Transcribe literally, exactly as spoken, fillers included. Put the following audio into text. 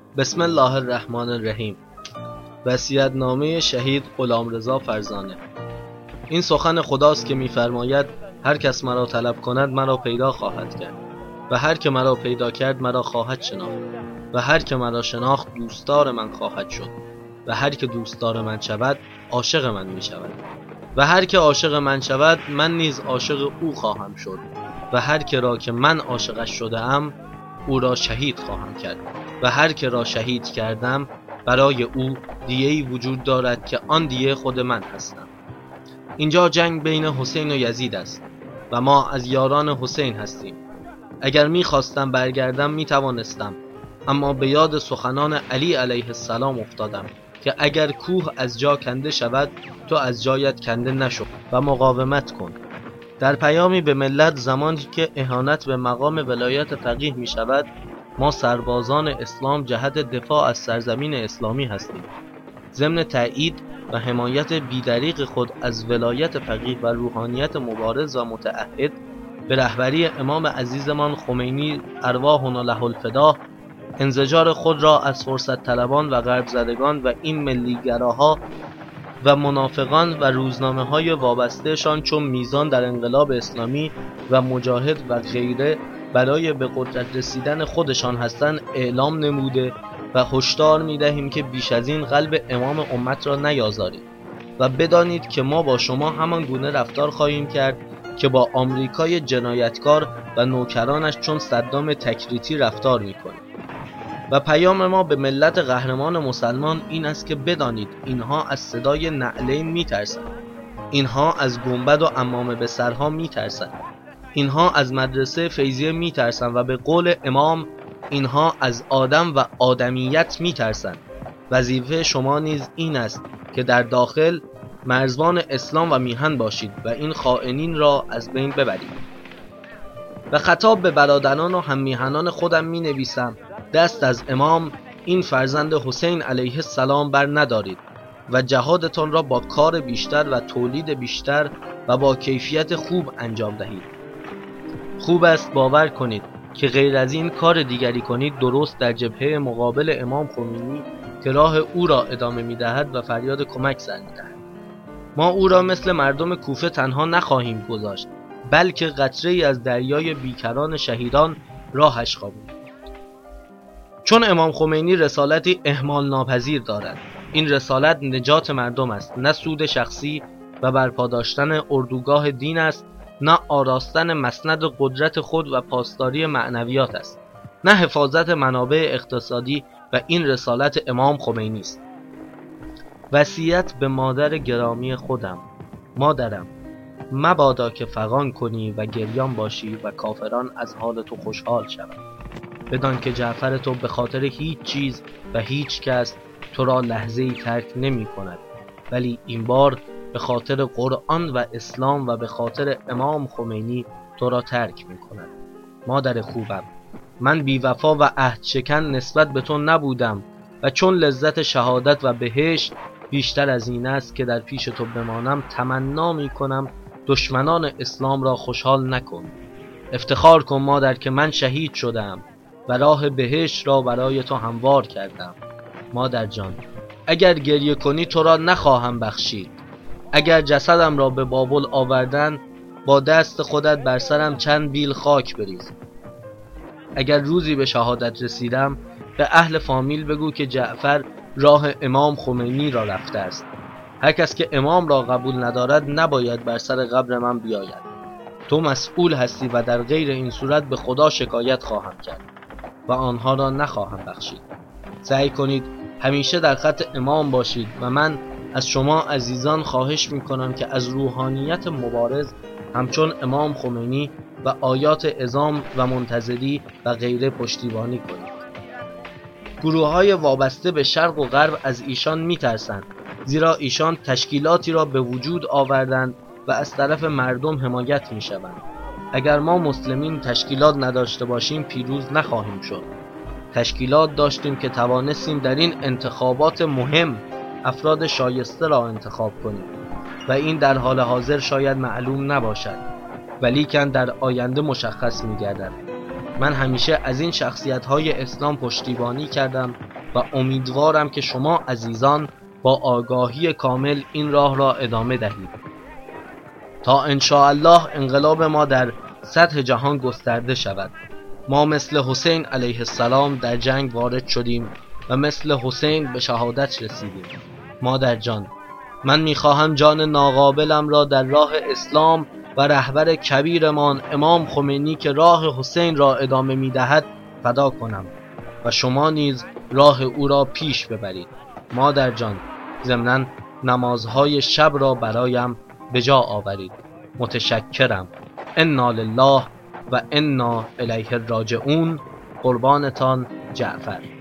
بسم الله الرحمن الرحیم. وصیت‌نامه شهید غلامرضا فرزانه. این سخن خداست که می‌فرماید هر کس مرا طلب کند مرا پیدا خواهد کرد و هر که مرا پیدا کرد مرا خواهد شناخت و هر که مرا شناخت دوستدار من خواهد شد و هر که دوستدار من شود عاشق من می‌شود و هر که عاشق من شود من نیز عاشق او خواهم شد و هر که را که من عاشقش شده ام او را شهید خواهم کرد و هر که را شهید کردم برای او دیه‌ای وجود دارد که آن دیه خود من هستم. اینجا جنگ بین حسین و یزید است و ما از یاران حسین هستیم. اگر می‌خواستم برگردم می‌توانستم، اما به یاد سخنان علی علیه السلام افتادم که اگر کوه از جا کنده شود تو از جایت کنده نشو و مقاومت کن. در پیامی به ملت زمانی که اهانت به مقام ولایت فقیه می شود، ما سربازان اسلام جهت دفاع از سرزمین اسلامی هستیم. ضمن تأیید و حمایت بیدریغ خود از ولایت فقیه و روحانیت مبارز و متعهد به رهبری امام عزیزمان خمینی ارواحنا له الفدا، انزجار خود را از فرصت طلبان و غرب زدگان و این ملیگراها و منافقان و روزنامه های وابستهشان چون میزان در انقلاب اسلامی و مجاهد و غیره برای به قدرت رسیدن خودشان هستند اعلام نموده و هشدار میدهیم که بیش از این قلب امام امت را نیازارید و بدانید که ما با شما همان گونه رفتار خواهیم کرد که با آمریکای جنایتکار و نوکرانش چون صدام تکریتی رفتار میکنیم. و پیام ما به ملت قهرمان مسلمان این است که بدانید اینها از صدای نعلین میترسند، اینها از گنبد و عمامه به سرها میترسند، اینها از مدرسه فیضیه میترسند و به قول امام اینها از آدم و آدمیت میترسند. وظیفه شما نیز این است که در داخل مرزبان اسلام و میهن باشید و این خائنین را از بین ببرید. و خطاب به برادران و هم میهنان خودم می نویسم دست از امام این فرزند حسین علیه السلام بر ندارید و جهادتان را با کار بیشتر و تولید بیشتر و با کیفیت خوب انجام دهید. خوب است باور کنید که غیر از این کار دیگری کنید درست در جبهه مقابل امام خمینی که راه او را ادامه می دهد و فریاد کمک سر می دهد. ما او را مثل مردم کوفه تنها نخواهیم گذاشت، بلکه قطره‌ای از دریای بیکران شهیدان راهش خواهیم. چون امام خمینی رسالتی اهمال ناپذیر دارد، این رسالت نجات مردم است، نه سود شخصی و برپا داشتن اردوگاه دین است، نه آراستن مسند قدرت خود و پاسداری معنویات است، نه حفاظت منابع اقتصادی و این رسالت امام خمینی است. وصیت به مادر گرامی خودم. مادرم، مبادا که فغان کنی و گریان باشی و کافران از حال تو خوشحال شوند. بدان که جعفر تو به خاطر هیچ چیز و هیچ کس تو را لحظه‌ای ترک نمی کند، ولی این بار به خاطر قرآن و اسلام و به خاطر امام خمینی تو را ترک می کند. مادر خوبم، من بیوفا و عهد شکن نسبت به تو نبودم و چون لذت شهادت و بهشت بیشتر از این است که در پیش تو بمانم، تمنا می کنم دشمنان اسلام را خوشحال نکن. افتخار کن مادر که من شهید شدم و راه بهشت را برای تو هموار کردم. مادر جان، اگر گریه کنی تو را نخواهم بخشید. اگر جسدم را به بابل آوردن، با دست خودت بر سرم چند بیل خاک بریز. اگر روزی به شهادت رسیدم، به اهل فامیل بگو که جعفر راه امام خمینی را رفته است. هر کس که امام را قبول ندارد نباید بر سر قبر من بیاید. تو مسئول هستی و در غیر این صورت به خدا شکایت خواهم کرد و آنها را نخواهم بخشید. سعی کنید همیشه در خط امام باشید و من از شما عزیزان خواهش میکنم که از روحانیت مبارز همچون امام خمینی و آیات عظام و منتظری و غیره پشتیبانی کنید. گروه های وابسته به شرق و غرب از ایشان میترسند، زیرا ایشان تشکیلاتی را به وجود آوردند و از طرف مردم حمایت میشوند. اگر ما مسلمین تشکیلات نداشته باشیم پیروز نخواهیم شد. تشکیلات داشتیم که توانستیم در این انتخابات مهم افراد شایسته را انتخاب کنیم و این در حال حاضر شاید معلوم نباشد، ولیکن در آینده مشخص می‌گردد. من همیشه از این شخصیت‌های اسلام پشتیبانی کردم و امیدوارم که شما عزیزان با آگاهی کامل این راه را ادامه دهید تا انشاءالله انقلاب ما در سطح جهان گسترده شود. ما مثل حسین علیه السلام در جنگ وارد شدیم و مثل حسین به شهادت رسیدیم. مادر جان، من میخواهم جان ناقابلم را در راه اسلام و رهبر کبیرمان امام خمینی که راه حسین را ادامه میدهد فدا کنم و شما نیز راه او را پیش ببرید. مادر جان، ضمناً نمازهای شب را برایم به جا آورید. متشکرم. انا لله و انا الیه راجعون. قربانتان جعفر.